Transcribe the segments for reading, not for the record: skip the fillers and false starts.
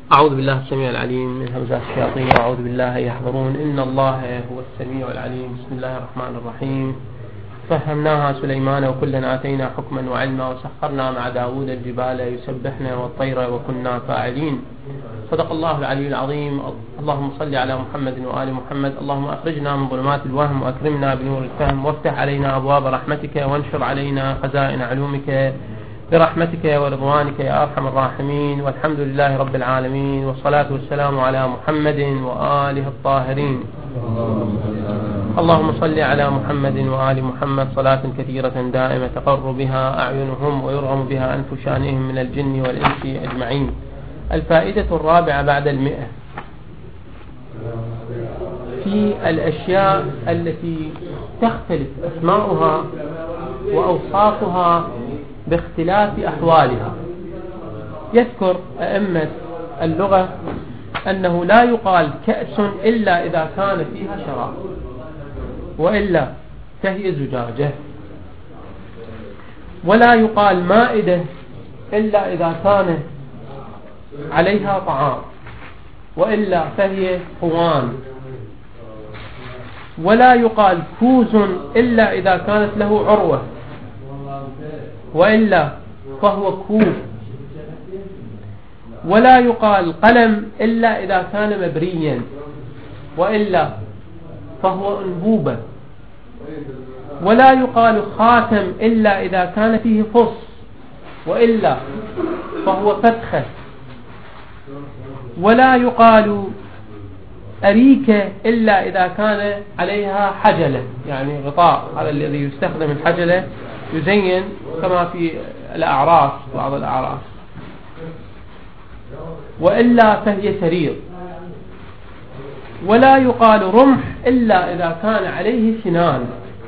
أعوذ بالله السميع العليم من همزات الشياطين وأعوذ بالله يحضرون. إن الله هو السميع العليم. بسم الله الرحمن الرحيم. فهمناها سليمان وكلا آتينا حكما وعلما وسخرنا مع داود الجبال يسبحنا والطير وكنا فاعلين. صدق الله العلي العظيم. اللهم صل على محمد وآل محمد. اللهم أخرجنا من ظلمات الوهم وأكرمنا بنور الفهم وافتح علينا أبواب رحمتك وانشر علينا خزائن علومك برحمتك ورضوانك يا أرحم الراحمين. والحمد لله رب العالمين والصلاة والسلام على محمد وآله الطاهرين. اللهم صل على محمد وآل محمد صلاة كثيرة دائمة تقر بها أعينهم ويرغم بها أنف شانهم من الجن والإنس أجمعين. الفائدة الرابعة بعد 100 في الأشياء التي تختلف أسماؤها وأوصافها باختلاف أحوالها. يذكر أئمة اللغة أنه لا يقال كأس إلا إذا كان فيها شراب، وإلا فهي زجاجة. ولا يقال مائدة إلا إذا كان عليها طعام، وإلا فهي خوان. ولا يقال كوز إلا إذا كانت له عروة، وإلا فهو كوب. ولا يقال قلم إلا إذا كان مبريا، وإلا فهو أنبوبة. ولا يقال خاتم إلا إذا كان فيه فص، وإلا فهو فتخة. ولا يقال أريكة إلا إذا كان عليها حجلة، يعني غطاء، هذا الذي يستخدم الحجلة يزين كما في الأعراس بعض الأعراس. وإلا فهي سرير. ولا يقال رمح إلا إذا كان عليه سنان،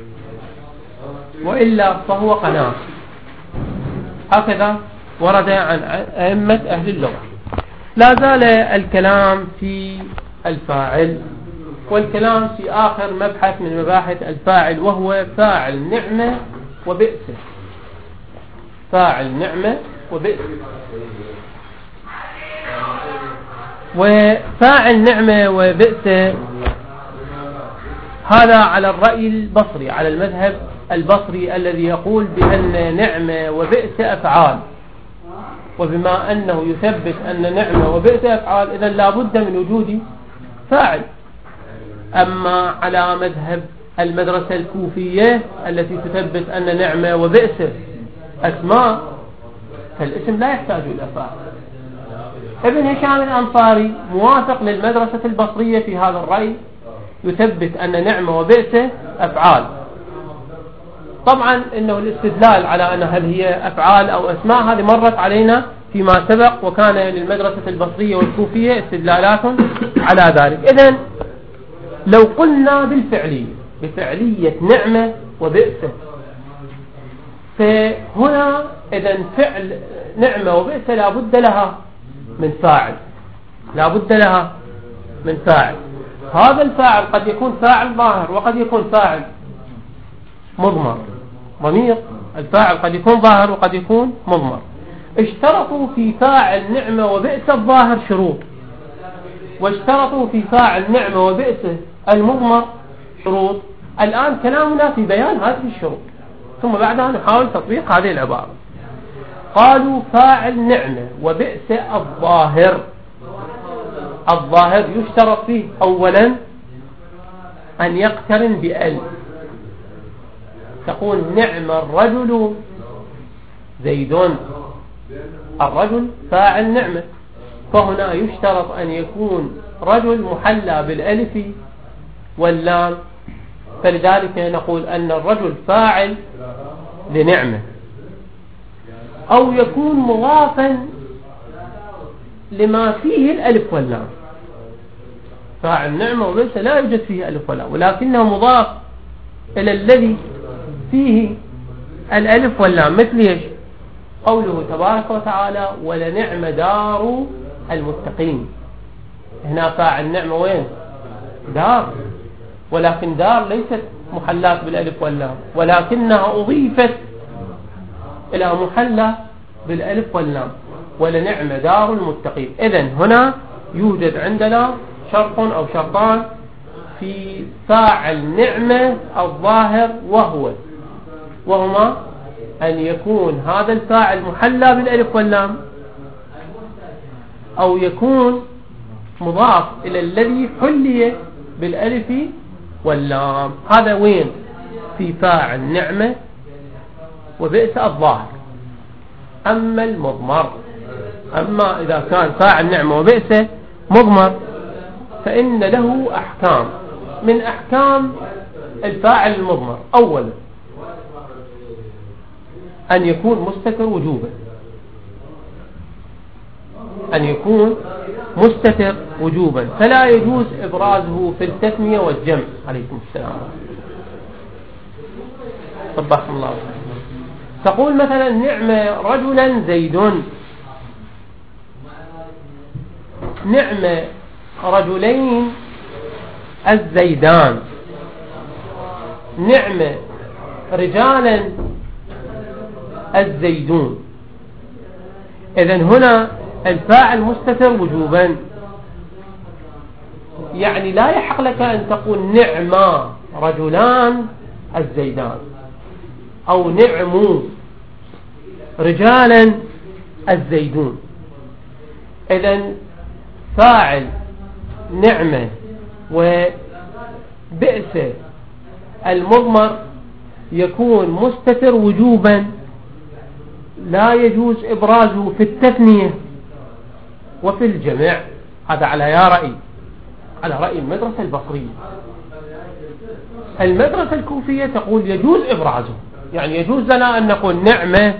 وإلا فهو قناة. هكذا ورد عن أئمة أهل اللغة. لا زال الكلام في الفاعل، والكلام في آخر مبحث من مباحث الفاعل، وهو فاعل نعمة وبئس. فاعل نعمة وبئس. وفاعل نعمة وبئس هذا على الرأي البصري، على المذهب البصري الذي يقول بأن نعمة وبئس أفعال. وبما أنه يثبت أن نعمة وبئس أفعال، إذن لا بد من وجود فاعل. أما على مذهب المدرسة الكوفية التي تثبت أن نعمة وبئس أسماء، فالاسم لا يحتاج إلى فاعل. ابن هشام الأنصاري موافق للمدرسة البصرية في هذا الرأي، يثبت أن نعمة وبئس أفعال. طبعا إنه الاستدلال على أن هل هي أفعال أو أسماء هذه مرت علينا فيما سبق، وكان للمدرسة البصرية والكوفية استدلالات على ذلك. إذن لو قلنا بفعلية نعمة وبئس، فهنا إذن فعل نعمة وبئس لا بد لها من فاعل، لا بد لها من فاعل. هذا الفاعل قد يكون فاعل ظاهر وقد يكون فاعل مضمر، ضمير. الفاعل قد يكون ظاهر وقد يكون مضمر. اشترطوا في فاعل نعمة وبئس الظاهر شروط، واشترطوا في فاعل نعمة وبئس المضمر شروط. الآن كلامنا في بيان هذه الشروط، ثم بعدها نحاول تطبيق هذه العبارة. قالوا فاعل نعمة وبئس الظاهر يشترط فيه أولا أن يقترن بأل. تقول نعم الرجل زيد، الرجل فاعل نعمة، فهنا يشترط أن يكون رجل محلى بالألف واللام، فلذلك نقول أن الرجل فاعل لنعمة. أو يكون مضافا لما فيه الألف واللام. فاعل نعمة وليس لا يوجد فيه ألف واللام، ولكنه مضاف إلى الذي فيه الألف واللام. مثل ايش؟ قوله تبارك وتعالى ولنعم دار المتقين. هنا فاعل نعمة وين؟ دار، ولكن دار ليست محلات بالألف واللام، ولكنها أضيفت إلى محلى بالألف واللام. ولنعم دار المتقين. إذن هنا يوجد عندنا شرط أو شرطان في فاعل نعمة الظاهر، وهما أن يكون هذا الفاعل محلى بالألف واللام، أو يكون مضاف إلى الذي حلي بالألف واللام. هذا وين؟ في فاعل نعمة وبئس الظاهر. أما المضمر، أما إذا كان فاعل نعمة وبئس مضمر فإن له أحكام. من أحكام الفاعل المضمر أولا أن يكون مستتر وجوبا، أن يكون مستتر وجوبا، فلا يجوز إبرازه في التثنية والجمع. عليكم السلام. صباحكم الله. تقول مثلا نعم رجلا زيد، نعم رجلين الزيدان، نعم رجالا الزيدون. إذن هنا الفاعل مستتر وجوبا، يعني لا يحق لك أن تقول نعم رجلان الزيدان أو نعم رجالا الزيدون. إذن فاعل نعمة وبئس المضمر يكون مستتر وجوبا، لا يجوز إبرازه في التثنية وفي الجمع. هذا على رأي المدرسة البصرية. المدرسة الكوفية تقول يجوز إبرازه، يعني يجوز لنا أن نقول نعمة.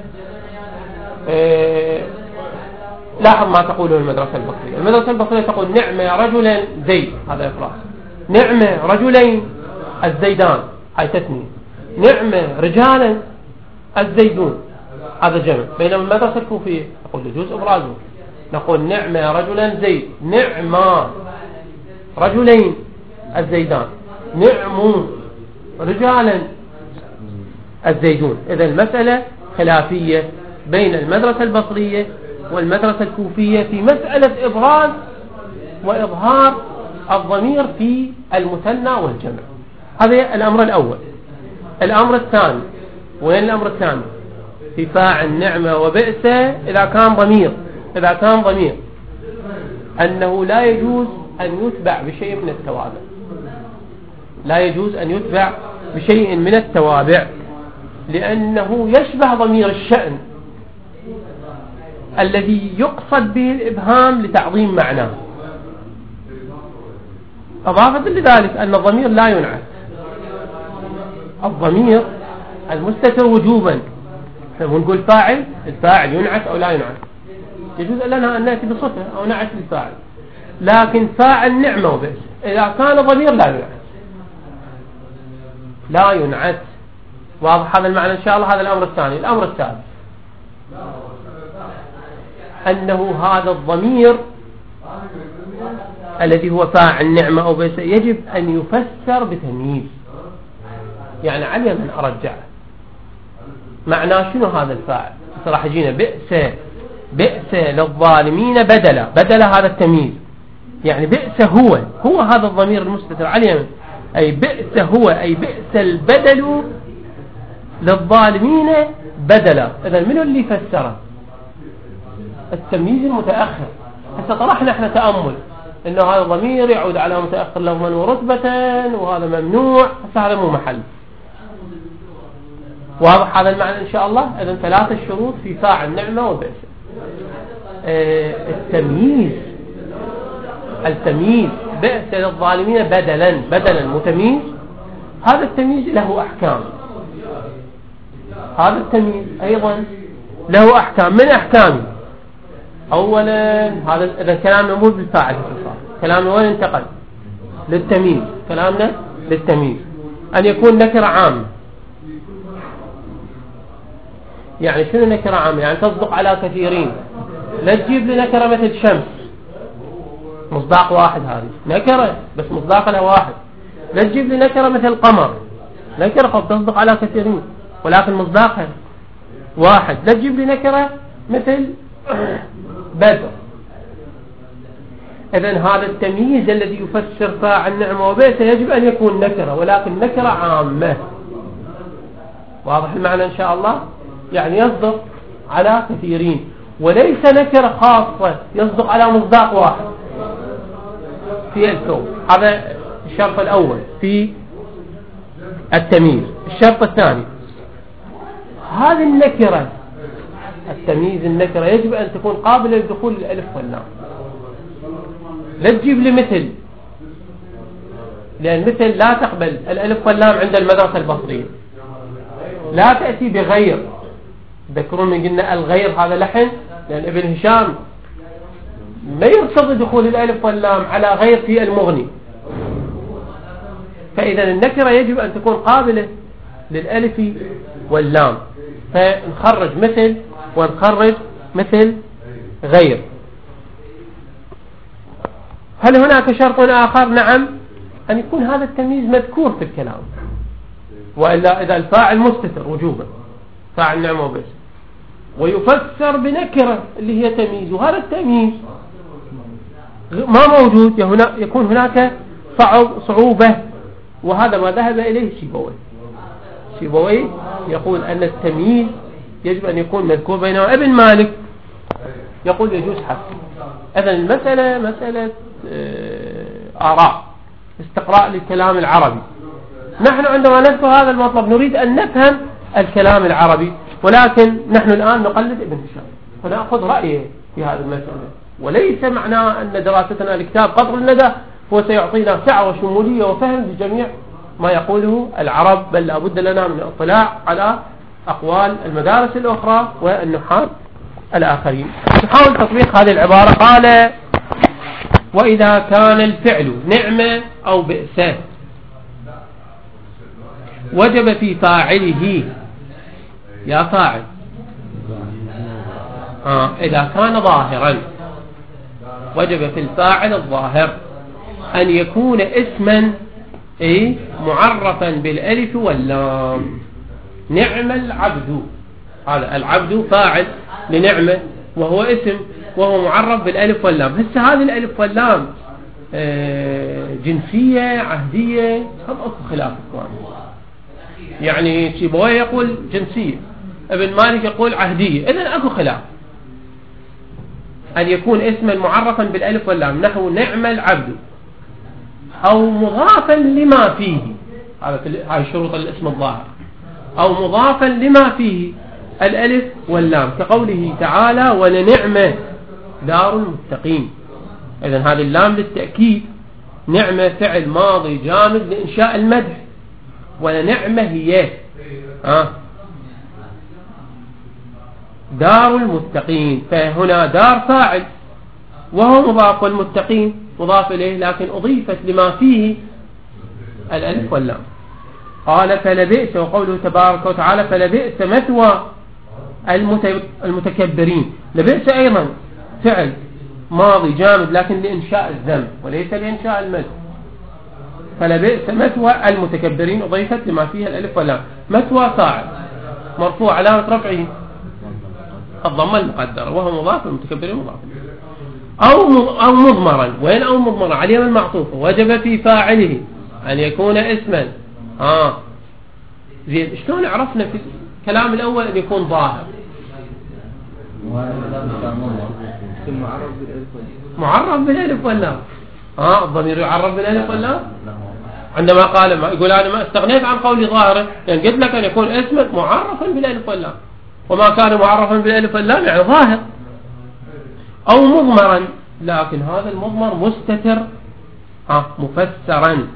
لاحظ ما تقوله المدرسة البصرية. المدرسة البصرية تقول نعمة رجلا زيد، هذا إفراز. نعمة رجلين الزيدان، هاي تثنية. نعمة رجالا الزيدون، هذا جمع. بينما المدرسة الكوفية تقول يجوز إبرازه، نقول نعمة رجلا زيد، نعمة رجلين الزيدان، نعم رجالا الزيدون. إذا المسألة خلافية بين المدرسة البصرية والمدرسة الكوفية في مسألة إبراز وإظهار الضمير في المثنى والجمع. هذا الأمر الأول. الأمر الثاني، وين الأمر الثاني؟ في فاعل نعمة وبئس إذا كان ضمير أنه لا يجوز أن يتبع بشيء من التوابع، لا يجوز أن يتبع بشيء من التوابع، لأنه يشبه ضمير الشأن الذي يقصد به الإبهام لتعظيم معناه. أضافة لذلك أن الضمير لا ينعت، الضمير المستتر وجوبا ونقول فاعل، الفاعل ينعت أو لا ينعت، يجوز لنا أن نأتي بصفة أو نعت للفاعل. لكن فاعل نعمة وبئس إذا كان ضمير لا ينعت. واضح هذا المعنى إن شاء الله. هذا الأمر الثاني. الأمر الثالث أنه هذا الضمير الذي هو فاعل نعمة أو بئس يجب أن يفسر بتمييز، يعني علي من أرجع معناه شنو هذا الفاعل. راح يجينا بئس للظالمين بدل هذا التمييز، يعني بئس هو هذا الضمير المستتر عليه، أي بئس هو، أي بئس البدل للظالمين بدلا. إذا منو اللي فسره؟ التمييز المتأخر. هسه طرحنا احنا تأمل انه هذا الضمير يعود على متأخر لفظا ورتبة وهذا ممنوع، هسه هذا مو محل. واضح هذا المعنى ان شاء الله. اذا ثلاثة شروط في فاعل نعمة وبئس. التمييز بئس للظالمين بدلا متميز، هذا التمييز له أحكام. هذا التمييز أيضا له أحكام. من أحكامه أولا هذا إذا كلامنا مو بالفاعل، كلامنا وين انتقل؟ للتمييز. كلامنا للتمييز أن يكون نكرة عامة. يعني شنو نكرة عامة؟ يعني تصدق على كثيرين. لا تجيب لي نكرة مثل شمس مصداق واحد، هذه نكرة بس مصداق لها واحد. لا تجيب لي نكرة مثل قمر، نكرة قد تصدق على كثيرين ولكن مصداقها واحد. لا تجيب لي نكرة مثل بدر. إذن هذا التمييز الذي يفسر فاعل نعمة وبئس يجب أن يكون نكرة، ولكن نكرة عامة. واضح المعنى إن شاء الله؟ يعني يصدق على كثيرين، وليس نكرة خاصة يصدق على مصداق واحد في الكون. هذا الشرط الأول في التمييز. الشرط الثاني، هذه النكرة التمييز النكرة يجب أن تكون قابلة لدخول الألف واللام. لا تجيب لي مثل، لأن مثل لا تقبل الألف واللام عند المدرسة البصرية. لا تأتي بغير. تذكرون من قلنا الغير هذا لحن، لأن ابن هشام ما يقصد دخول الألف واللام على غير في المغني. فإذا النكرة يجب أن تكون قابلة للألف واللام، فنخرج مثل ونخرج مثل غير. هل هناك شرط آخر؟ نعم، أن يكون هذا التمييز مذكور في الكلام، وإلا إذا الفاعل مستتر وجوبا فاعل نعمة وبئس، ويفسر بنكرة اللي هي تمييز، وهذا التمييز ما موجود يكون هناك صعوبة. وهذا ما ذهب إليه شيبوي يقول أن التمييز يجب أن يكون مذكور، بينما ابن مالك يقول يجوز حذفه. إذن المسألة مسألة آراء، استقراء للكلام العربي. نحن عندما نذكر هذا المطلب نريد أن نفهم الكلام العربي، ولكن نحن الآن نقلد ابن هشام فنأخذ رأيه في هذه المسألة، وليس معناه أن دراستنا لكتاب قطر الندى هو سيعطينا سعة وشمولية وفهم لجميع ما يقوله العرب، بل لابد لنا من الاطلاع على أقوال المدارس الأخرى والنحاة الآخرين. نحاول تطبيق هذه العبارة. قال: وإذا كان الفعل نعمة أو بئس وجب في فاعله، يا فاعل إذا كان ظاهرا وجب في الفاعل الظاهر أن يكون اسما معرفا بالألف واللام. نعم العبد، هذا العبد فاعل لنعمة وهو اسم وهو معرف بالألف واللام. هسه هذه الألف واللام جنسية عهدية؟ هم أكو خلاف إخوان. يعني شيبويه يقول جنسية، ابن مالك يقول عهدية، إذن أكو خلاف. أن يكون اسما معرفا بالألف واللام نحو نعم العبد، أو مضافا لما فيه، هذا شروط الاسم الظاهر، أو مضافا لما فيه الألف واللام، كقوله تعالى: ولنعمة دار المتقين. إذن هذه اللام للتأكيد. نعمة فعل ماضي جامد لإنشاء المدح، ولنعمة هي دار المتقين. فهنا دار فاعل وهو مضاف، والمتقين مضاف إليه، لكن أضيفت لما فيه الألف واللام. قال: فلبئس، وقوله تبارك وتعالى: فلبئس مثوى المتكبرين. لبئس أيضا فعل ماضي جامد لكن لإنشاء الذنب وليس لإنشاء المدح. فلبئس مثوى المتكبرين أضيفت لما فيها الألف واللام. مثوى فاعل مرفوع علامة رفعه الضمة المقدرة وهو مضاف، المتكبرين مضاف. أو مضمرا. وين أو مضمرا؟ على اليمن معطوفة. وجب في فاعله أن يكون اسما. زين، شلون عرفنا في الكلام الأول أن يكون ظاهر؟ معرف بالألف واللام. الضمير يعرف بالألف واللام. عندما قال يقول أنا ما استغنيت عن قولي ظاهرا، يعني قلت لك أن يكون اسما معرفا بالألف واللام، وما كان معرفا بالألف واللام يعني ظاهر. أو مضمرا، لكن هذا المضمر مستتر مفسرا.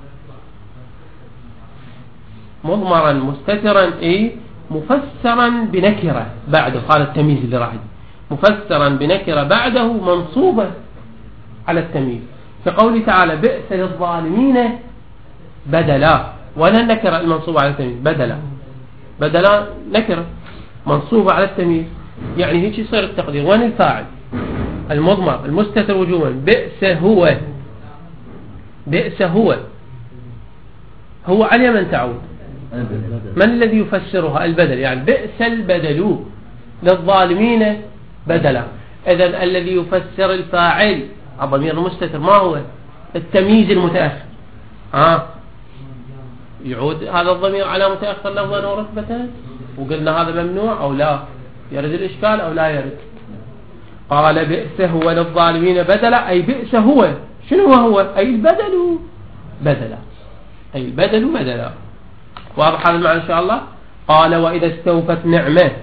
مضمرا مستترا مفسرا بنكرة بعده. قال التمييز اللي راح مفسرا بنكرة بعده منصوبة على التمييز، كقوله تعالى: بئس للظالمين بدلا. ولا النكرة المنصوبة على التمييز، بدلا نكرة منصوبة على التمييز. يعني هيك يصير التقدير. وين الفاعل؟ المضمر المستتر وجوبا. بئس هو على من تعود؟ من الذي يفسرها؟ البدل. يعني بئس البدل للظالمين بدلا. إذن الذي يفسر الفاعل الضمير المستتر ما هو؟ التمييز المتأخر. يعود هذا الضمير على متأخر لفظا ورتبة، وقلنا هذا ممنوع أو لا، يرد الإشكال أو لا يرد. قال بئس هو للظالمين بدلا، أي بئس هو، شنو هو؟ أي البدل بدلا، أي البدل بدلا. واضح هذا المعنى إن شاء الله. قال وإذا استوفت نعمة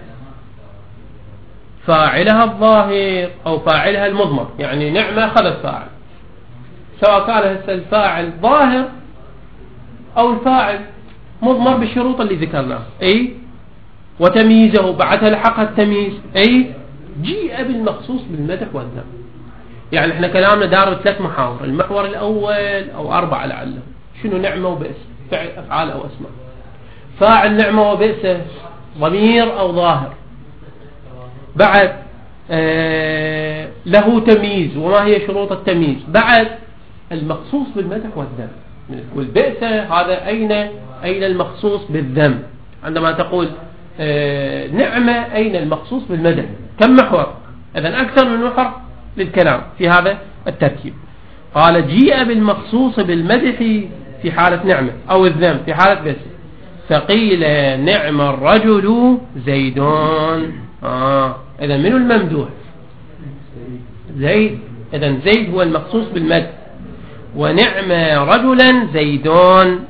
فاعلها الظاهر أو فاعلها المضمر، يعني نعمة خلت فاعل، سواء كان الفاعل ظاهر أو الفاعل مضمر بالشروط اللي ذكرناها، أي وتمييزه بعدها لحقها التمييز، أي جيء بالمخصوص بالمدح والذم. يعني احنا كلامنا دار 3 محاور، المحور الأول أو 4 لعله، شنو نعمة وبئس، فعل أفعال أو أسماء. فاعل نعمة وبئس ضمير أو ظاهر، بعد له تمييز، وما هي شروط التمييز؟ بعد المخصوص بالمدح والذم. والبئس هذا أين المخصوص بالذم؟ عندما تقول نعمة أين المخصوص بالمدح؟ كم محور؟ إذن أكثر من محور للكلام في هذا التركيب. قال جيء بالمخصوص بالمدح في حالة نعمة أو الذم في حالة بئس، فقيل نعم الرجل زيدون. إذن منه الممدوح؟ زيد. إذن زيد هو المخصوص بالمدح، ونعم رجلا زيدون.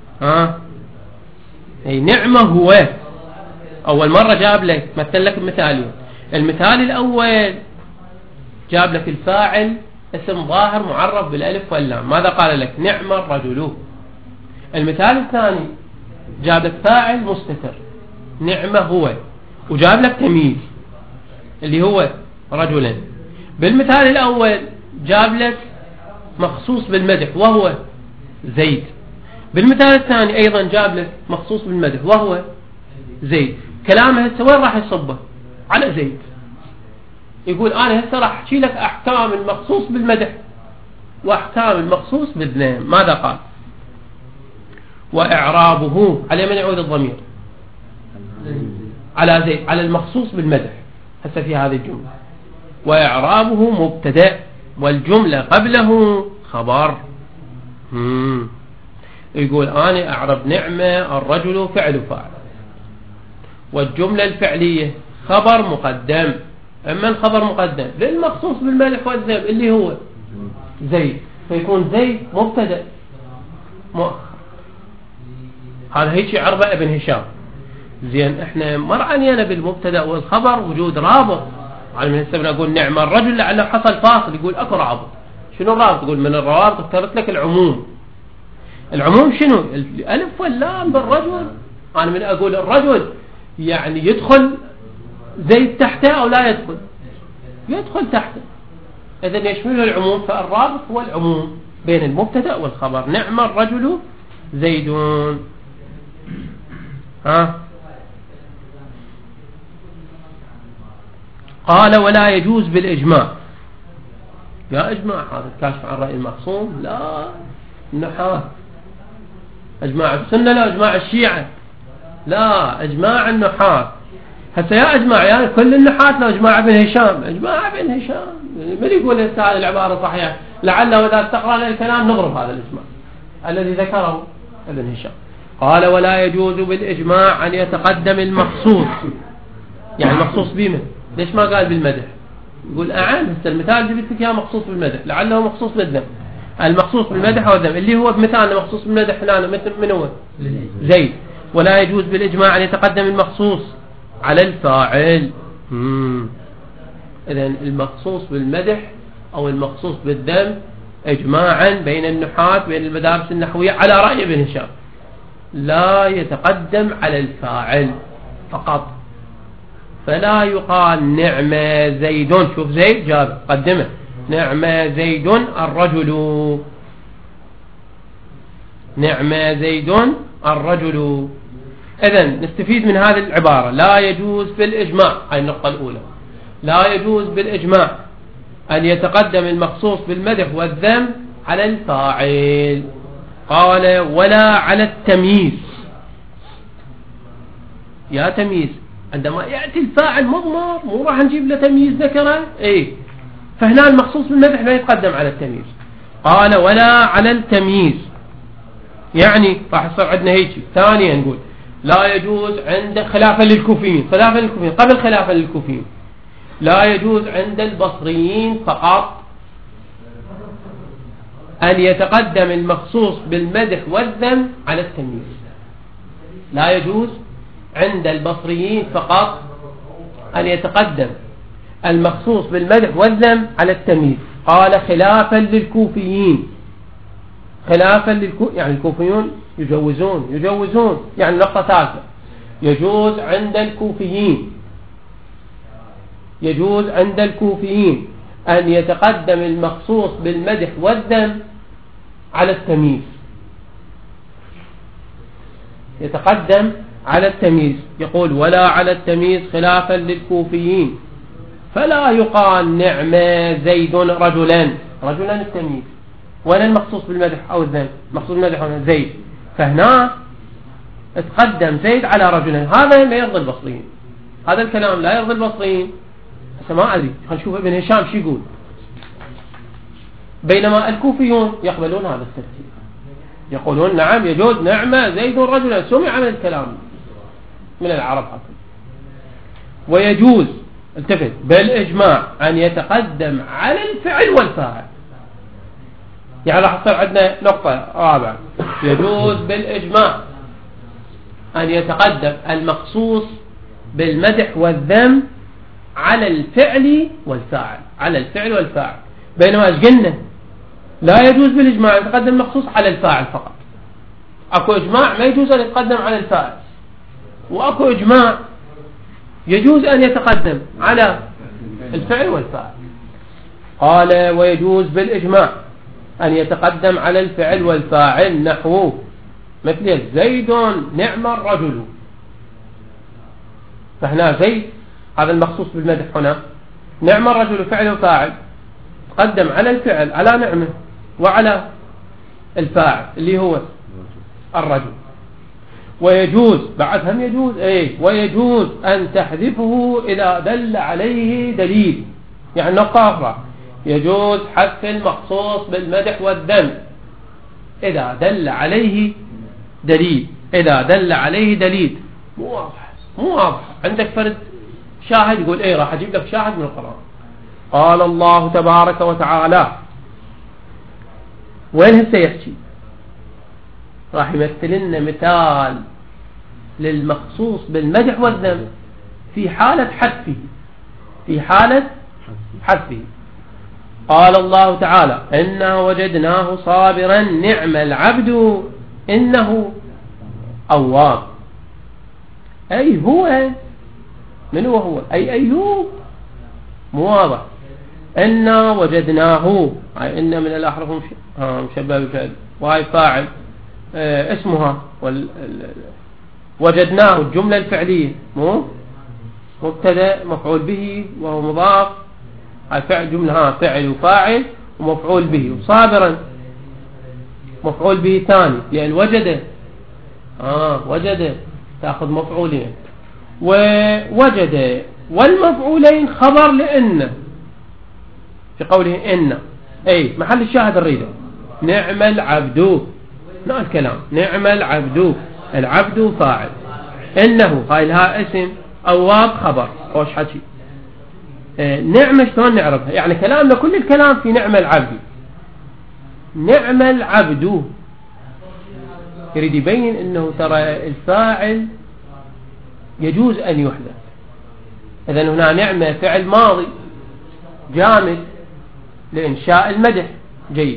أي نعمة هو. أول مرة جاب لك مثل لك مثالين. المثال الأول جاب لك الفاعل اسم ظاهر معرف بالألف واللام، ماذا قال لك؟ نعم الرجل. المثال الثاني جاب لك فاعل مستتر نعمة هو، وجاب لك تمييز اللي هو رجلا. بالمثال الأول جاب لك مخصوص بالمدح وهو زيد. بالمثال الثاني أيضا جاب لك مخصوص بالمدح وهو زيد. كلامه هسه وين راح يصبه؟ على زيد. يقول أنا هسه راح أحكي لك أحكام المخصوص بالمدح وأحكام المخصوص بالذم. ماذا قال؟ وإعرابه على من يعود الضمير؟ على زيد، على المخصوص بالمدح هسه في هذه الجملة. وإعرابه مبتدأ والجملة قبله خبر. يقول أنا أعرب نعمة الرجل فعل فاعل، والجملة الفعلية خبر مقدم. أما الخبر مقدم للمخصوص بالمدح والذم اللي هو زيد، فيكون زيد مبتدأ مؤخر. هذا هيك عربة ابن هشام. زين احنا ما رأينا بالمبتدأ والخبر وجود رابط. على من هسه بنقول نعم الرجل لعله حصل فاصل، يقول اكو رابط. شنو الرابط؟ يقول من الروابط اخترت لك العموم. العموم شنو؟ الألف واللام بالرجل. أنا من أقول الرجل يعني يدخل زيد تحته أو لا يدخل؟ يدخل تحته. إذن يشمله العموم، فالرابط هو العموم بين المبتدأ والخبر. نعم الرجل زيدون. قال ولا يجوز بالإجماع. يا إجماع هذا الكاشف عن رأي المخصوم؟ لا، النحاة. إجماع السنة لا إجماع الشيعة، لا إجماع النحاة. هسه يا إجماع يعني كل النحاة لا إجماع ابن هشام. إجماع ابن هشام من يقول هذه العبارة صحيحة؟ لعله إذا استقرأنا الكلام نغرب هذا الإجماع الذي ذكره ابن هشام. قال ولا يجوز بالإجماع أن يتقدم المخصوص. يعني المخصوص بمن؟ ليش ما قال بالمدح؟ يقول هسه المثال جبت لك يا مخصوص بالمدح، لعله مخصوص بالذم. المخصوص بالمدح والذم اللي هو بمثالنا مخصوص بالمدح هنا من هو؟ زيد. ولا يجوز بالإجماع أن يتقدم المخصوص على الفاعل. إذن المخصوص بالمدح أو المخصوص بالذم إجماعا بين النحاة بين المدارس النحوية على رأي ابن هشام لا يتقدم على الفاعل فقط. فلا يقال نعم زيد، شوف زيد جاب قدمه، نعم زيد الرجل، نعم زيد الرجل. إذن نستفيد من هذه العبارة لا يجوز بالإجماع، هاي النقطة الأولى، لا يجوز بالإجماع أن يتقدم المخصوص بالمدح والذم على الفاعل. قال ولا على التمييز. يا تمييز عندما يأتي الفاعل مضمر مو راح نجيب له تمييز ذكره. فهنا المخصوص بالمدح لا يتقدم على التمييز. قال ولا على التمييز، يعني راح يصير عندنا هيك. ثانيا نقول لا يجوز عند خلافا للكوفيين، قبل خلافا للكوفيين لا يجوز عند البصريين فقط أن يتقدم المخصوص بالمدح والذم على التمييز. لا يجوز عند البصريين فقط أن يتقدم المخصوص بالمدح والذم على التمييز. قال خلافا للكوفيين، يعني الكوفيون يجوزون يعني نقطة ثالثة، يجوز عند الكوفيين أن يتقدم المخصوص بالمدح والذم على التمييز. يتقدم على التمييز. يقول ولا على التمييز خلافا للكوفيين فلا يقال نعم زيد رجلا التمييز، ولا المخصوص بالمدح أو الذم. مخصوص بالمدح هنا زيد، فهنا اتقدم زيد على رجلا. هذا لا يرضي البصريين، هذا الكلام لا يرضي البصريين. هسه ما أدري، خلينا نشوف ابن هشام شو يقول. بينما الكوفيون يقبلون هذا الترتيب، يقولون نعم يجوز نعم زيد رجلا، سمع من الكلام من العرب حتى. ويجوز التفت بالإجماع أن يتقدم على الفعل والفاعل. يعني راح تصير عندنا نقطة رابعة، يجوز بالإجماع أن يتقدم المخصوص بالمدح والذم على الفعل والفاعل. بينما قلنا لا يجوز بالإجماع أن يتقدم مخصوص على الفاعل فقط. أكو إجماع ما يجوز أن يتقدم على الفاعل، وأكو إجماع يجوز أن يتقدم على الفعل والفاعل. قال ويجوز بالإجماع أن يتقدم على الفعل والفاعل نحو مثل زيد نعم الرجل. فهنا زيد هذا المخصوص بالمدح، هنا نعم الرجل فعل وفاعل، تقدم على الفعل على نعمه وعلى الفاعل اللي هو الرجل. ويجوز بعد هم يجوز ويجوز أن تحذفه إذا دل عليه دليل. يعني نقطة أخرى، يجوز حذف المخصوص بالمدح والذم إذا دل عليه دليل. مو واضح عندك فرد شاهد يقول راح أجيب لك شاهد من القرآن. قال الله تبارك وتعالى، وين هسه يحكي؟ راح يمثل لنا مثال للمخصوص بالمدح والذم في حالة حذفه. قال الله تعالى إنا وجدناه صابرا نعم العبد إنه أواب. هو من هو أيوب، مو واضح. إنا وجدناه، إن من الأحرف مشبه بفعل، وهي فاعل اسمها وجدناه الجملة الفعلية، مو مبتدأ مفعول به وهو مضاف. الفعل جملة فعل وفاعل ومفعول به، وصابرا مفعول به ثاني، لأن وجد تأخذ مفعولين، ووجد والمفعولين خبر لأن في قوله إن محل الشاهد الريدة نعم العبد. الكلام نعم العبد فاعل، إنه هاي لها اسم، أواب خبر. خوش حكي. نعمة شلون نعرفها؟ يعني كلامنا كل الكلام في نعم العبد يريد يبين انه ترى الفاعل يجوز ان يحذف. اذن هنا نعمة فعل ماضي جامد لإنشاء المدح. جيد.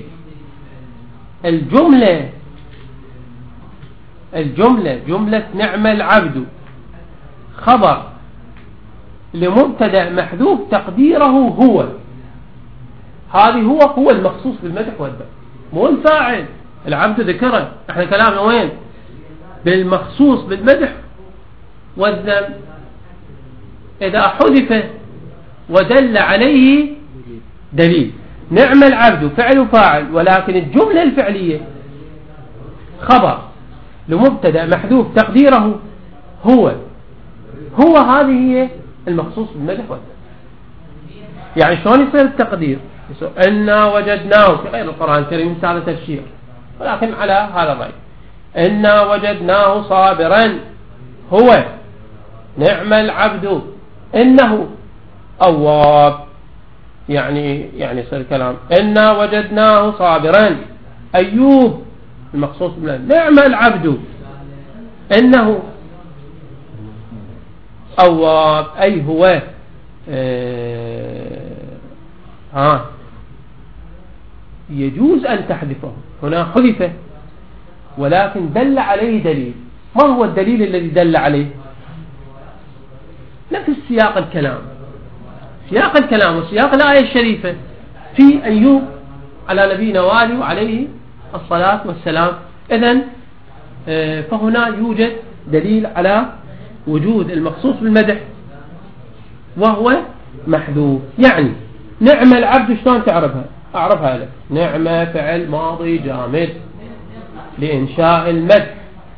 الجملة جملة نعم العبد خبر لمبتدأ محذوف تقديره هو. هذه هو المخصوص بالمدح والذم، مو الفاعل. العبد ذكره، احنا كلامنا وين؟ بالمخصوص بالمدح والذم إذا حذف ودل عليه دليل. نعم العبد فعل وفاعل، ولكن الجملة الفعلية خبر لمبتدأ محذوف تقديره هو. هو هذه هي المخصوص بالمدح والذم. يعني شلون يصير التقدير؟ إنا وجدناه في غير القرآن الكريم مثال تفسير، ولكن على هذا الرأي. إنا وجدناه صابرا، هو نعم العبد إنه أواب. يعني يصير الكلام إنا وجدناه صابرا، أيوب المخصوص بالمدح، نعم العبد إنه أواب، أي هو يجوز أن تحذفه، هنا حذفه ولكن دل عليه دليل. ما هو الدليل الذي دل عليه؟ نفس سياق الكلام، سياق الكلام وسياق الآية الشريفة في أيوب على نبينا وآله وعليه الصلاة والسلام. إذن فهنا يوجد دليل على وجود المخصوص بالمدح وهو محذوف. يعني نعم العبد شلون تعرفها؟ أعرفها لك، نعم فعل ماضي جامد لإنشاء المدح،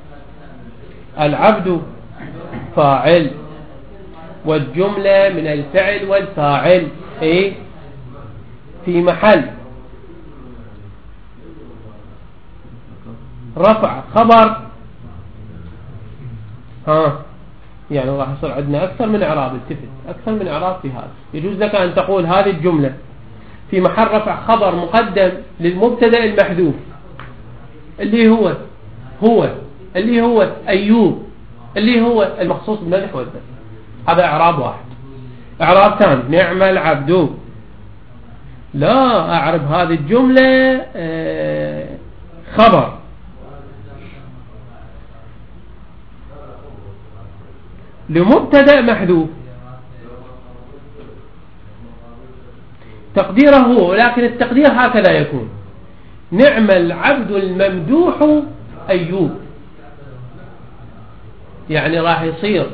العبد فاعل، والجملة من الفعل والفاعل في محل رفع خبر. يعني راح يصير عندنا أكثر من إعراب، التفت أكثر من إعراب في هذا. يجوز لك أن تقول هذه الجملة في محل رفع خبر مقدم للمبتدأ المحذوف اللي هو أيوب، اللي هو المخصوص بالمدح والذم. هذا إعراب واحد. إعراب ثاني، نعم العبد، لا أعرب هذه الجملة خبر لمبتدأ محذوف تقديره هو، لكن التقدير هكذا يكون: نعم العبد الممدوح أيوب. يعني راح يصير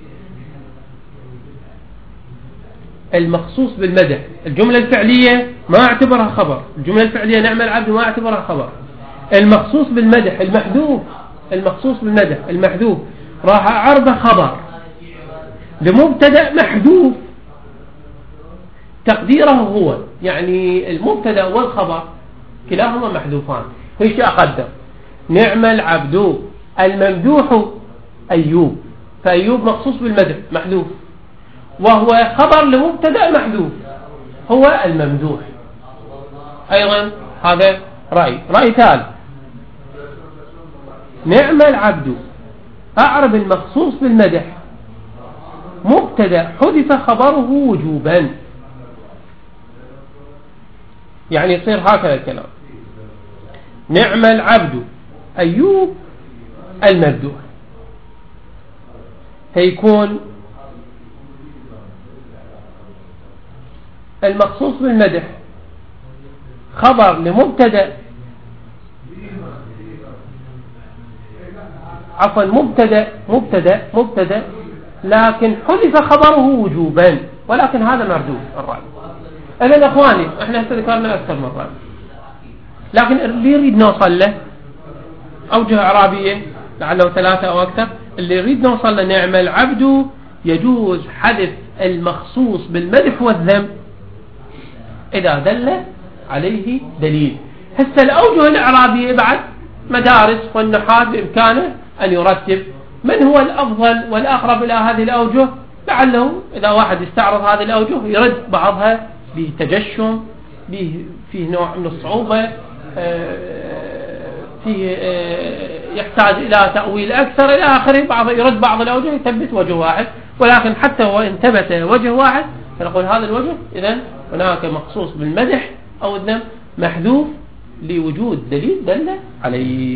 المخصوص بالمدح الجملة الفعلية ما اعتبرها خبر، الجملة الفعلية نعم العبد ما اعتبرها خبر. المخصوص بالمدح المحذوف، المخصوص بالمدح المحذوف راح أعربه خبر لمبتدأ محذوف تقديره هو. يعني المبتدأ والخبر كلاهما محذوفان. ايش أقدر؟ نعم العبد الممدوح أيوب، فأيوب مخصوص بالمدح محذوف، وهو خبر لمبتدأ محذوف هو الممدوح. أيضا هذا رأي ثالث، نعم العبد أعرب المخصوص بالمدح مبتدأ حذف خبره وجوبا. يعني يصير هكذا الكلام: نعم العبد أيوب الممدوح، فيكون المخصوص بالمدح خبر لمبتدأ، عفوا مبتدأ لكن حذف خبره وجوبا، ولكن هذا مردود الرأي. إذن أخواني احنا ذكرنا أكثر من رأي، لكن اللي يريد نوصل له أوجه إعرابية لعله 3 أو أكثر. اللي يريد نوصل له نعم العبد يجوز حذف المخصوص بالمدح والذم إذا دل عليه دليل. هسه الأوجه الإعرابية بعد مدارس، والنحاة بإمكانه أن يرتب من هو الأفضل والأقرب إلى هذه الأوجه، لعله إذا واحد يستعرض هذه الأوجه يرد بعضها بتجشم، فيه نوع من الصعوبة، فيه يحتاج إلى تأويل أكثر إلى آخره. بعض يرد بعض الأوجه يثبت وجه واحد، ولكن حتى وإن ثبت وجه واحد فنقول هذا الوجه إذن هناك مخصوص بالمدح أو الذم محذوف لوجود دليل دل عليه.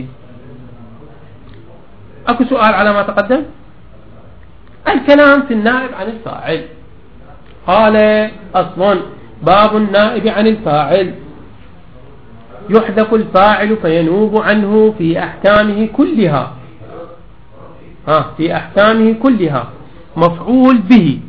أكو سؤال على ما تقدم؟ الكلام في النائب عن الفاعل. قال أصلا باب النائب عن الفاعل: يحذف الفاعل فينوب عنه في أحكامه كلها. في أحكامه كلها مفعول به.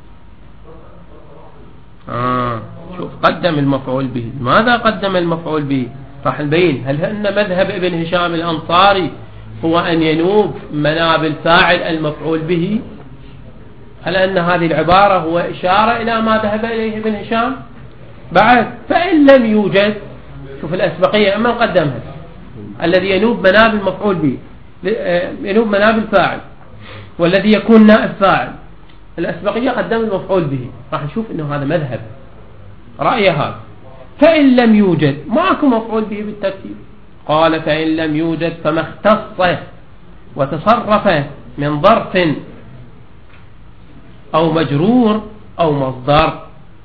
شوف قدم المفعول به. ماذا قدم المفعول به؟ راح نبين هل أن مذهب ابن هشام الأنصاري هو أن ينوب مناب الفاعل المفعول به، هل أن هذه العبارة هو إشارة إلى ما ذهب إليه ابن هشام؟ بعد فإن لم يوجد، شوف الأسبقية أما نقدمها الذي ينوب مناب المفعول به، ينوب مناب الفاعل والذي يكون نائب فاعل، الأسبقية قدم المفعول به، راح نشوف إنه هذا مذهب رأي هذا. فإن لم يوجد ماكو مفعول به بالترتيب، قال فإن لم يوجد فما اختص وتصرف من ظرف أو مجرور أو مصدر.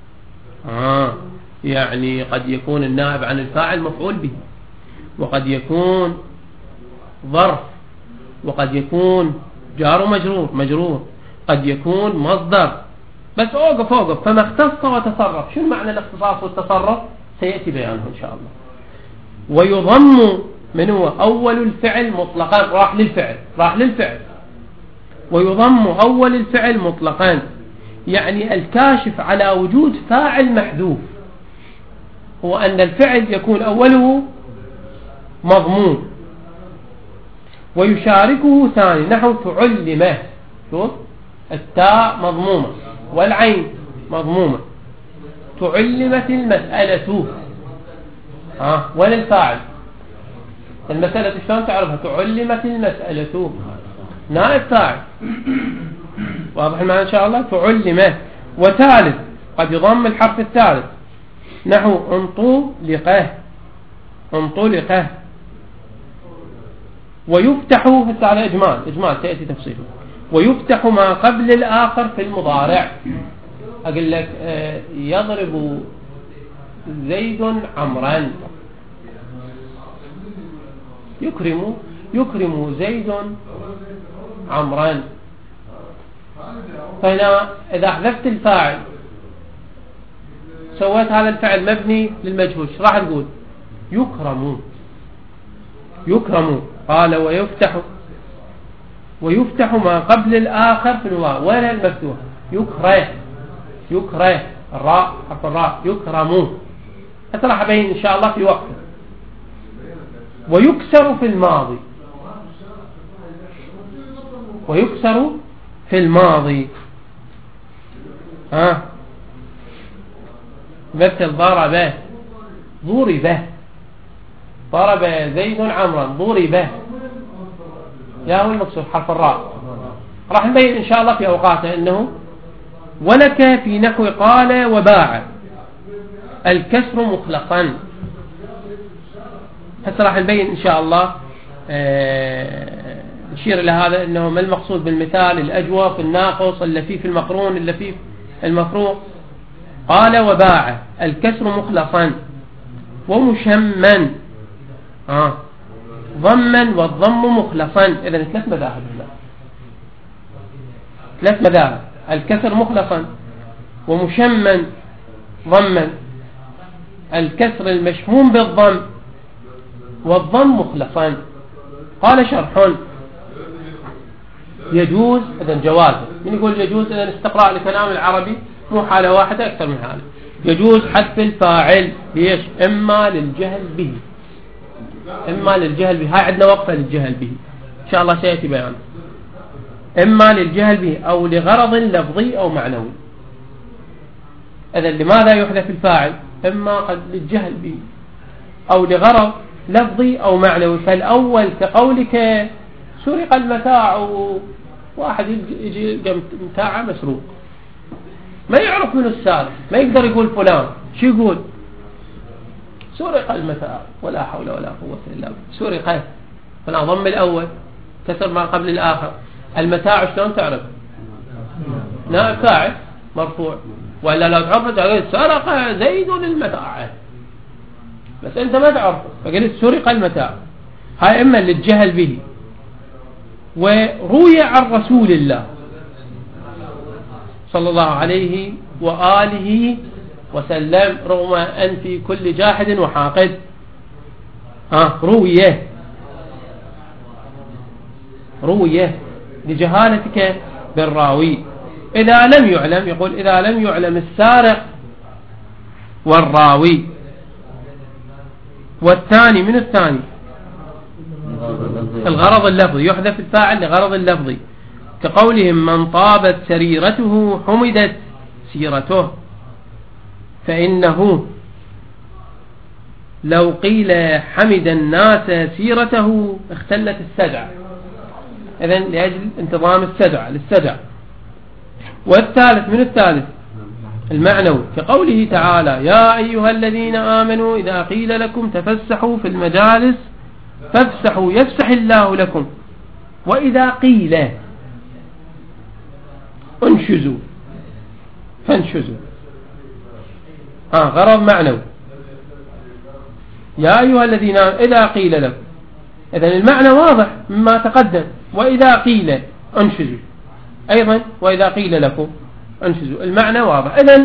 يعني قد يكون النائب عن الفاعل مفعول به، وقد يكون ظرف، وقد يكون جار مجرور، قد يكون مصدر. بس اوقف فما اختص وتصرف. شو معنى الاختصاص والتصرف؟ سيأتي بيانه إن شاء الله. ويضم من هو أول الفعل مطلقا، راح للفعل ويضم أول الفعل مطلقا، يعني الكاشف على وجود فاعل محذوف هو أن الفعل يكون أوله مضموم ويشاركه ثاني، نحو تعلمه، شوف التاء مضمومة والعين مضمومة، تعلمت المسألة ولا الفاعل؟ المسألة شلون تعرفها؟ تعلمت المسألة نائب فاعل، واضح المعنى إن شاء الله. تعلمه. وثالث قد يضم الحرف الثالث، نحو انطلقه، ويفتح على إجمال سيأتي تفصيله. ويفتح ما قبل الآخر في المضارع. أقول لك يضرب زيد عمرا، يكرم زيد عمرا. فهنا إذا حذفت الفاعل سويت هذا الفعل مبني للمجهول، راح نقول يكرم. قال ويفتح ما قبل الآخر في الواو، وين المفتوح؟ يكره الراء، حرف الراء، يكرم. حتى راح أبين إن شاء الله في وقت. ويكسر في الماضي، مثل ضرب زيد عمرا، ضربه، يا هو المقصود حرف الراء. راح نبين إن شاء الله في أوقاته أنه ولك في نحو قال وباع الكسر مخلصا. حتى راح نبين إن شاء الله نشير إلى هذا أنه ما المقصود بالمثال الأجوف الناقص اللفيف المقرون اللفيف المفروق. قال وباع الكسر مخلصا ومشمن ضما والضم مخلصا. إذن ثلاث مذاهب، الكسر مخلصا ومشمن ضما، الكسر المشموم بالضم والضم مخلصا. قال شرح يجوز، إذن جواز. من يقول يجوز؟ إذن استقراء لكلام العربي مو حالة واحدة، أكثر من حالة. يجوز حذف الفاعل ليش؟ إما للجهل به، هاي عندنا وقفة للجهل به إن شاء الله سيأتي بيان. إما للجهل به أو لغرض لفظي أو معنوي. إذن لماذا يحذف الفاعل؟ إما قد للجهل به أو لغرض لفظي أو معنوي. فالأول كقولك سرق المتاع، واحد يجي متاعه مسروق، ما يعرف من السارق، ما يقدر يقول فلان، شو يقول؟ سرق المتاع، ولا حول ولا قوة إلا بالله. سرق، فلا ضم الأول، كسر ما قبل الآخر. المتاع شلون تعرف؟ نائب فاعل مرفوع، ولا لا تعرف تقول سرق زيد المتاع، بس أنت ما تعرف فقلت سرق المتاع. هاي إما للجهل به. وروي عن رسول الله صلى الله عليه وآله وسلم رغم أن في كل جاحد وحاقد رويه لجهالتك بالراوي. إذا لم يعلم، يقول إذا لم يعلم السارق والراوي. والثاني من الثاني الغرض اللفظي، يحذف الفاعل لغرض اللفظي. كقولهم من طابت سريرته حمدت سيرته، فإنه لو قيل حمد الناس سيرته اختلت السجع، إذن لأجل انتظام السجع للسجع. والثالث من الثالث المعنوي كقوله تعالى يا أيها الذين آمنوا إذا قيل لكم تفسحوا في المجالس فافسحوا يفسح الله لكم، وإذا قيل انشزوا فانشزوا. غرض معنوي يا أيها الذين إذا قيل لكم، إذن المعنى واضح مما تقدم، وإذا قيل انشزوا أيضا، وإذا قيل لكم انشزوا، المعنى واضح. إذن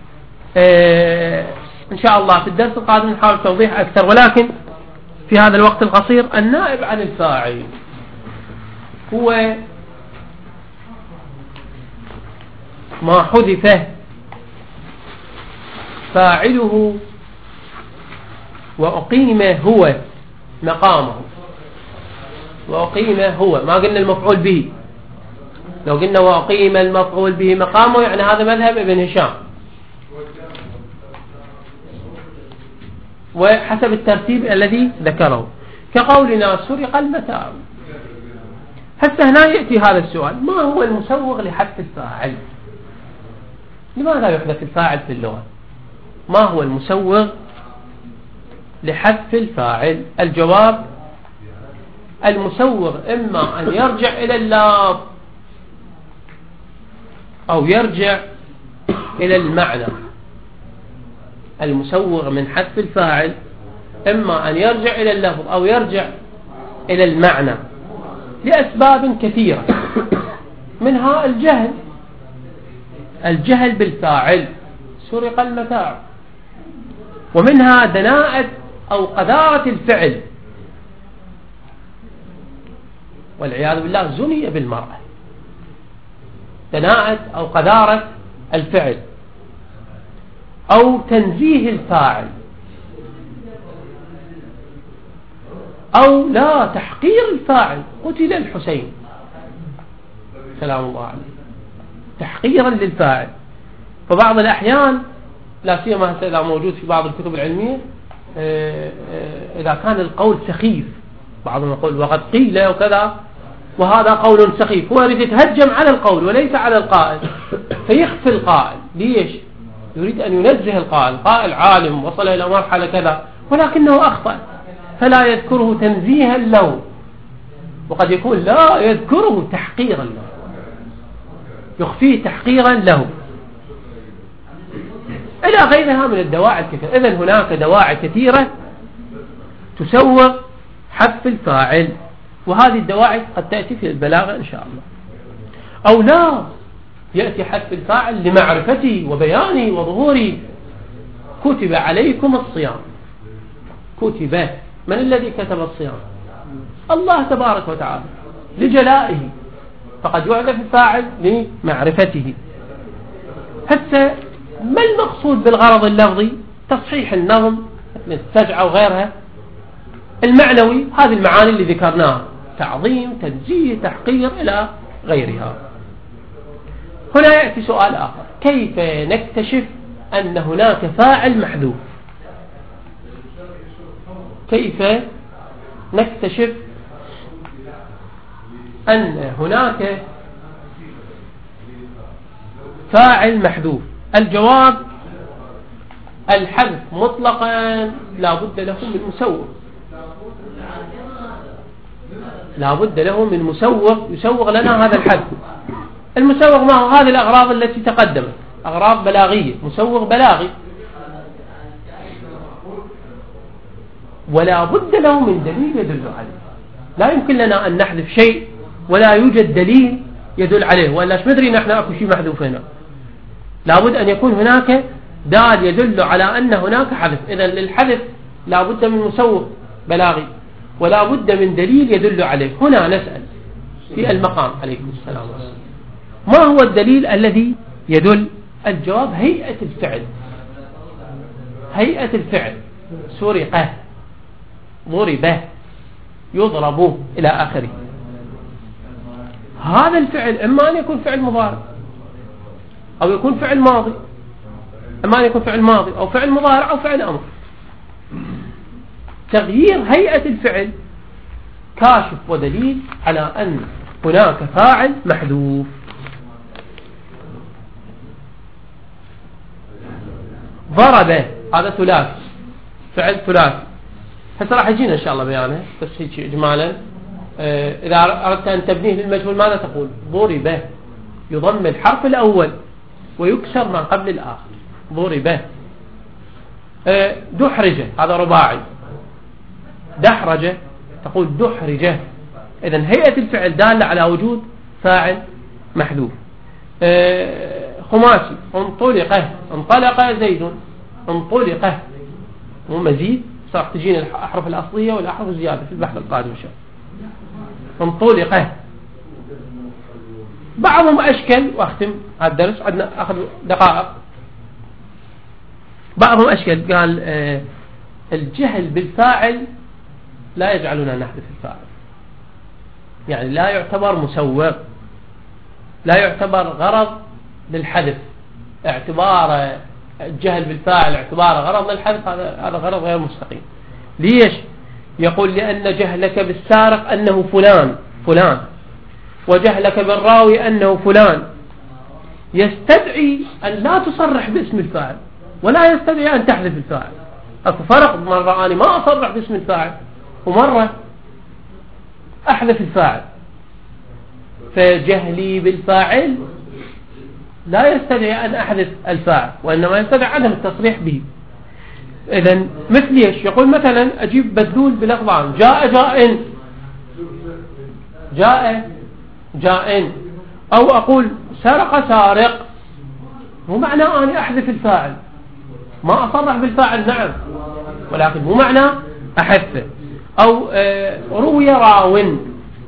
إن شاء الله في الدرس القادم نحاول توضيح أكثر، ولكن في هذا الوقت القصير النائب عن الفاعل هو ما حذف فاعله وأقيم هو مقامه، وأقيم هو، ما قلنا المفعول به، لو قلنا وأقيم المفعول به مقامه يعني هذا مذهب ابن هشام، وحسب الترتيب الذي ذكره، كقولنا سرق المتاع. حتى هنا يأتي هذا السؤال، ما هو المسوغ لحذف الفاعل؟ لماذا يحذف الفاعل في اللغة؟ ما هو المسوغ لحذف الفاعل؟ الجواب المسوغ إما أن يرجع إلى اللفظ أو يرجع إلى المعنى. المسوغ من حذف الفاعل إما أن يرجع إلى اللفظ أو يرجع إلى المعنى لأسباب كثيرة، منها الجهل بالفاعل سرق المتاع، ومنها دناءة أو قذارة الفعل، والعياذ بالله زني بالمرأة، دناءة أو قذارة الفعل، أو تنزيه الفاعل، أو لا تحقير الفاعل، قتل الحسين سلام الله عليه تحقيرا للفاعل. فبعض الأحيان لا سيما هذا موجود في بعض الكتب العلمية، إذا كان القول سخيف، بعضهم يقول وقد قيل وكذا وهذا قول سخيف، هو يريد يتهجم على القول وليس على القائل، فيخفي القائل. ليش؟ يريد أن ينزه القائل، قائل عالم وصل إلى مرحلة كذا ولكنه أخطأ، فلا يذكره تنزيها له، وقد يكون لا يذكره تحقيرا له، يخفيه تحقيرا له، إلى غيرها من الدواعي الكثيرة. إذن هناك دواعي كثيرة تسوغ حذف الفاعل، وهذه الدواعي قد تأتي في البلاغة إن شاء الله. أو لا يأتي حذف الفاعل لمعرفته وبيانه وظهوره، كتب عليكم الصيام، كتب، من الذي كتب الصيام؟ الله تبارك وتعالى لجلائه، فقد يحذف الفاعل لمعرفته. حتى ما المقصود بالغرض اللفظي؟ تصحيح النظم مثل السجع وغيرها. المعنوي هذه المعاني اللي ذكرناها، تعظيم، تنزيه، تحقير إلى غيرها. هنا يأتي سؤال آخر، كيف نكتشف أن هناك فاعل محذوف؟ كيف نكتشف أن هناك فاعل محذوف؟ الجواب الحذف مطلقا لا بد له من مسوغ، لا بد له من مسوغ يسوغ لنا هذا الحذف. المسوغ ما هو؟ هذه الأغراض التي تقدمت، أغراض بلاغية، مسوغ بلاغي، ولا بد له من دليل يدل عليه. لا يمكن لنا أن نحذف شيء ولا يوجد دليل يدل عليه، ولا مدري نحن أكو شيء محذوف هنا. لا بد أن يكون هناك دال يدل على أن هناك حذف. إذن للحذف لا بد من مسوغ بلاغي، ولا بد من دليل يدل عليه. هنا نسأل في المقام عليكم السلام، ما هو الدليل الذي يدل؟ الجواب هيئة الفعل، هيئة الفعل، سرق، ضرب، يضرب إلى آخره. هذا الفعل إما أن يكون فعل مضارع أو يكون فعل ماضي، إما أن يكون فعل ماضي أو فعل مضارع أو فعل أمر. تغيير هيئة الفعل كاشف ودليل على أن هناك فاعل محذوف. ضرب هذا ثلاثي، فعل ثلاثي، هسه راح يجينا إن شاء الله بيانه، بس هيك إجمالا. إذا أردت أن تبنيه للمجهول ماذا تقول؟ ضرب، يضم الحرف الأول ويكسر ما قبل الآخر. ضرب. دحرج هذا رباعي، دحرج تقول دحرج. إذن هيئة الفعل دالة على وجود فاعل محذوف. خماسي، انطلق، انطلق زيد، انطلق، مو مزيد، صار تجينا الأحرف الأصلية والأحرف الزيادة في البحث القادم إن شاء الله. انطلق. بعضهم أشكل، وأختم هذا الدرس عندنا أخذ دقائق، بعضهم أشكل قال الجهل بالفاعل لا يجعلنا نحذف الفاعل، يعني لا يعتبر مسوغ، لا يعتبر غرض للحذف، اعتبار الجهل بالفاعل اعتبار غرض للحذف، هذا غرض غير مستقيم. ليش؟ يقول لأن جهلك بالسارق أنه فلان، وجهلك بالراوي أنه فلان يستدعي أن لا تصرح باسم الفاعل، ولا يستدعي أن تحذف الفاعل. أكو فرق، مرة أنا ما أصرح باسم الفاعل ومرة أحذف الفاعل. فجهلي بالفاعل لا يستدعي أن أحذف الفاعل، وإنما يستدعي عدم التصريح به. إذن مثل ايش؟ يقول مثلا أجيب بدلول بلفظان، جاء جائن، جاء جائن، أو أقول سرق سارق، مو معنى أني أحذف الفاعل، ما أصرح بالفاعل نعم، ولكن مو معنى أحذفه. أو روي راو،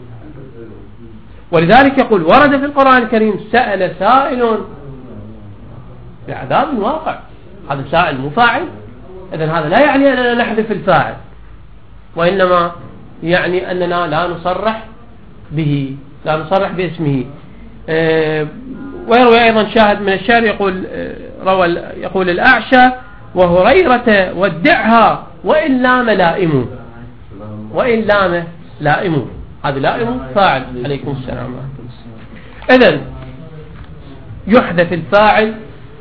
ولذلك يقول ورد في القرآن الكريم سأل سائل بعذاب واقع، هذا سائل مفاعل. إذن هذا لا يعني أننا نحذف الفاعل، وإنما يعني أننا لا نصرح به، لا نصرح باسمه. ويروي أيضا شاهد من الشعر يقول الأعشى وهريرة ودعها وإن لام لائم، وإن لام لائم، هذا لائم فاعل. عليكم السلام. إذن يحذف الفاعل،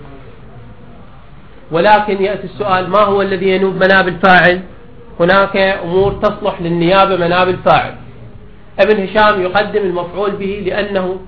ولكن يأتي السؤال ما هو الذي ينوب مناب الفاعل؟ هناك أمور تصلح للنيابة مناب الفاعل. ابن هشام يقدم المفعول به لأنه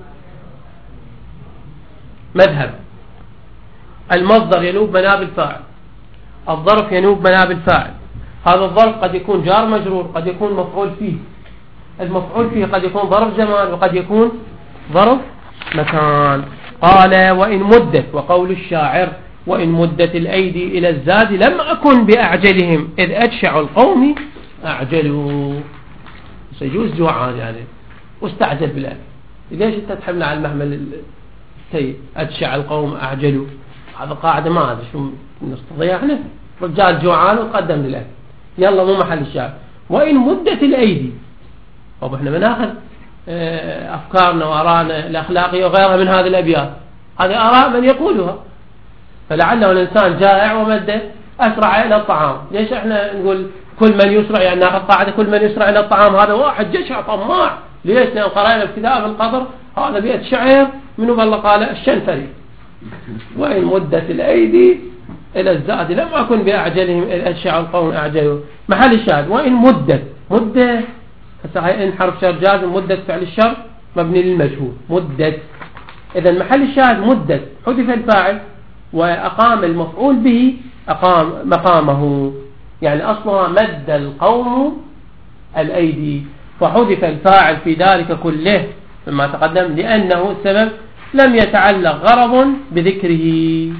مذهب. المصدر ينوب مناب الفاعل، الظرف ينوب مناب الفاعل. هذا الظرف قد يكون جار مجرور، قد يكون مفعول فيه. المفعول فيه قد يكون ظرف زمان وقد يكون ظرف مكان. قال وإن مدت، وقول الشاعر وإن مدت الأيدي إلى الزاد لم أكن بأعجلهم إذ أجشع القوم أعجلوا. سيجوز جوعان يعني واستعجل بالأكل. ليش أنت تحمل على المحمل أجشع القوم أعجلوا؟ هذا قاعدة ما أدري شو نستطيع احنا. رجال جوعان وقدم للأكل، يلا مو محل الشاعر. وإن مدت الأيدي، طب احنا بناخذ أفكارنا وآراءنا الأخلاقية وغيرها من هذه الأبيات، هذه آراء من يقولها. فلعله الإنسان جائع ومده أسرع إلى الطعام. ليش احنا نقول كل من يسرع؟ يعني ناخذ قاعدة كل من يسرع إلى الطعام هذا واحد جشع طماع. ليش؟ لأن قرأنا ابتداء في القدر هذا بيت شعر منه بالله قال الشنفري وإن مدت الأيدي إلى الزاد لم أكن بأعجلهم إذ أجشع القوم أعجلوا. محل الشاهد وإن مدت، مدة إن حرف شر جازم، مدت فعل الشر مبني للمجهول، مدت. إذا محل الشاهد مدت، حذف الفاعل وأقام المفعول به أقام مقامه، يعني أصلها مد القوم الأيدي، فحذف الفاعل في ذلك كله مما تقدم لأنه السبب لم يتعلق غرض بذكره.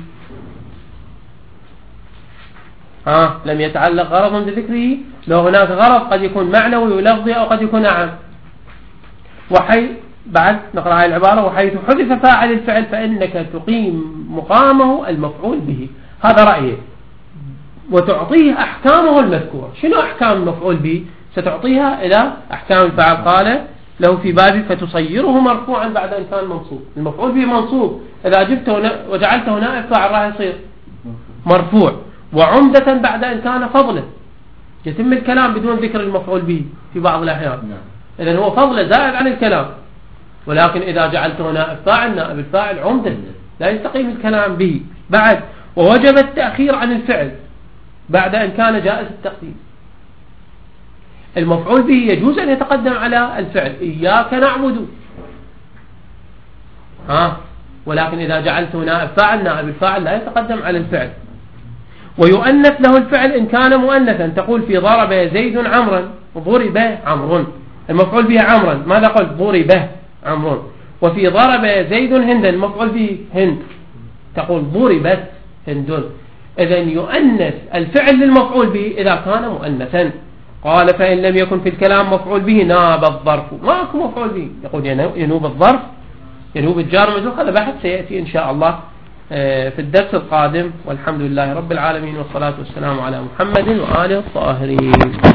لم يتعلق غرض بذكره. لو هناك غرض قد يكون معنوي ولفظي أو قد يكون عام. بعد نقرأ هذه العبارة وحيث حذف فاعل الفعل فإنك تقيم مقامه المفعول به. هذا رأيه، وتعطيه أحكامه المذكورة. شنو أحكام المفعول به؟ ستعطيها إلى أحكام الفاعل. قال له في بابي فتصيره مرفوعا بعد أن كان منصوب. المفعول به منصوب، إذا جبته وجعلته نائب فاعل راح يصير مرفوع، وعمدة بعد أن كان فضلا. يتم الكلام بدون ذكر المفعول به في بعض الأحيان. إذن هو فضل زائد عن الكلام، ولكن إذا جعلته نائب فاعل، نائب الفاعل عمدة لا يستقيم الكلام به. بعد ووجب التأخير عن الفعل بعد أن كان جائز التقديم. المفعول به يجوز أن يتقدم على الفعل، إياك نعبد، ولكن إذا جعلته نائب فاعل، نائب الفاعل لا يتقدم على الفعل. ويؤنث له الفعل إن كان مؤنثا، تقول في ضرب زيد عمرا، ضرب عمرو، المفعول به عمرا، ماذا قلت؟ ضرب عمرو. وفي ضرب زيد هندا، المفعول به هند، تقول ضربت هند. إذن يؤنث الفعل للمفعول به إذا كان مؤنثا. قال فإن لم يكن في الكلام مفعول به ناب الظرف، ما أكو مفعول به، يقول ينوب الظرف، ينوب الجار مجرور. هذا بحث سيأتي إن شاء الله في الدرس القادم. والحمد لله رب العالمين، والصلاة والسلام على محمد وآله الطاهرين.